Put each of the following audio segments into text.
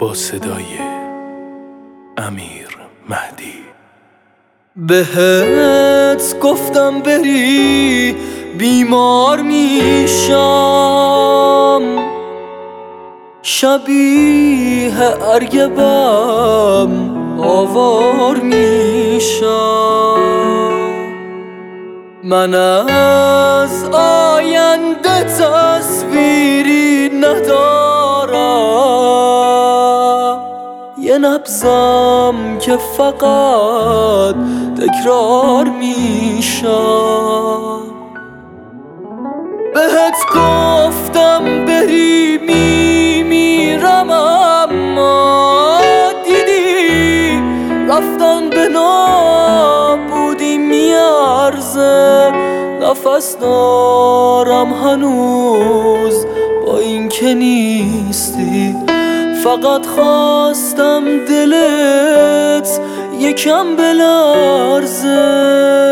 با صدای امیر مهدی. بهت گفتم بری بیمار میشم، شبیه ارگبم آوار میشم. من از آینده تصویری ندارم، یه نبضم که فقط تکرار میشم. بهت گفتم بری میمیرم، اما دیدی رفتن به نابودی میارزه. نفس دارم هنوز با این که نیستی، فقط خواستم دلت یکم بلرزه.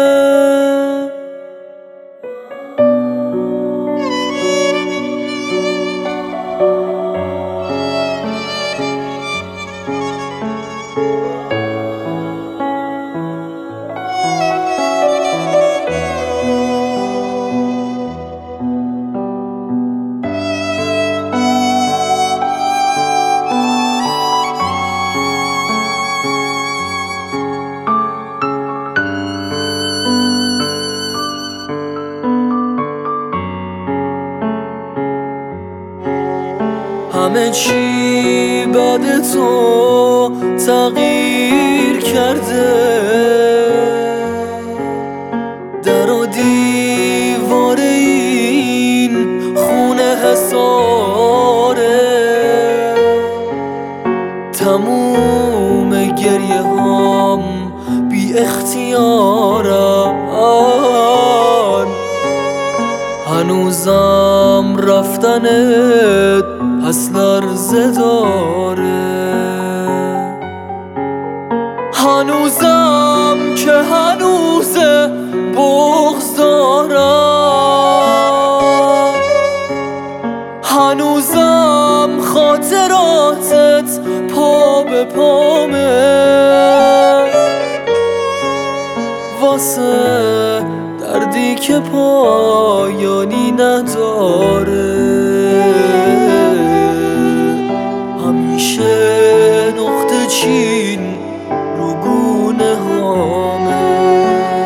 همه چی بعد تو تغییر کرده، در و دیوار این خونه حصاره. تموم گریه هام بی اختیارن، هنوزم رفتنت پس لرزه داره. هنوزم که هنوزه بغض دارم، هنوزم خاطراتت پا به پامه. واسه دردی که پایانی نداره، همیشه نقطه چین رو گونه هامه.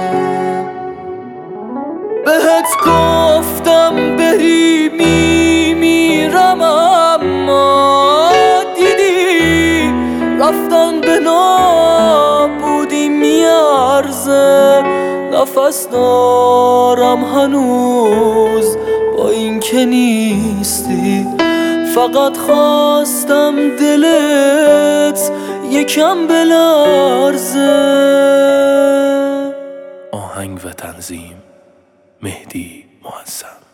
بهت گفتم بری میمیرم، اما دیدی رفتن به نابودی میارزه. نفس دارم هنوز با این که نیستی، فقط خواستم دلت یکم بلرزه. آهنگ و تنظیم مهدی معظم.